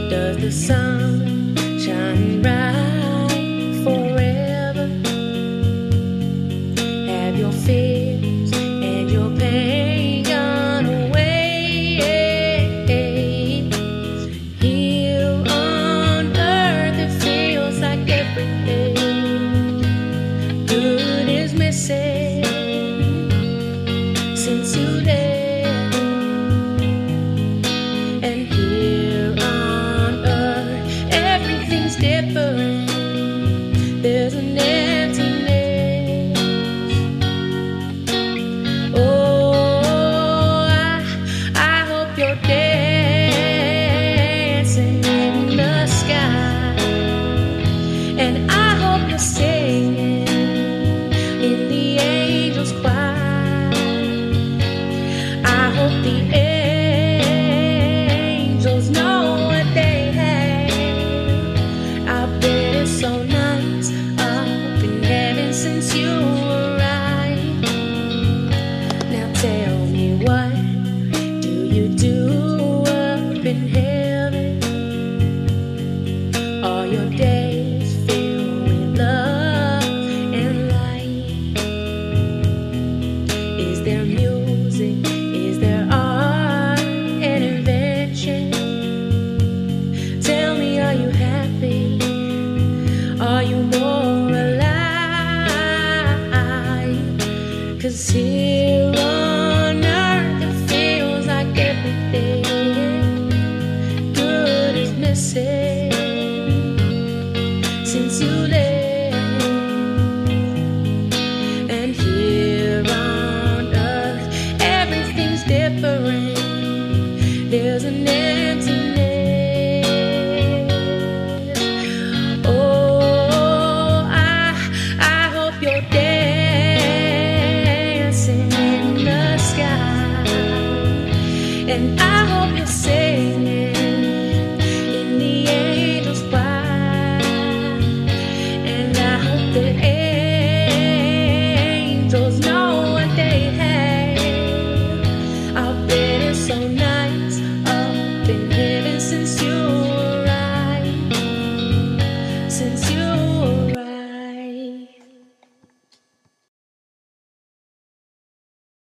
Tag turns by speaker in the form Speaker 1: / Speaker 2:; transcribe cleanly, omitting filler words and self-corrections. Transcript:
Speaker 1: Does the sun shine bright forever? Have your fears and your pain gone away? Here on earth it feels like everything good is missing since you left. And here on earth everything's different. There's an emptiness. Oh, I hope you're dancing in the sky, and I hope you're singing in the angels' choir. I hope the angels know what they have. I bet it's so nice up in heaven since you arrived. Now tell me, what do you do up in heaven? Are your days filled with love and light? Is there music? Is there art and invention? Tell me, are you happy? Are you more alive? 'Cause here on earth it feels like everything good is missing since you left. And here on earth everything's different. There's an emptiness. Oh, I hope you're dancing in the sky, and I hope you're singing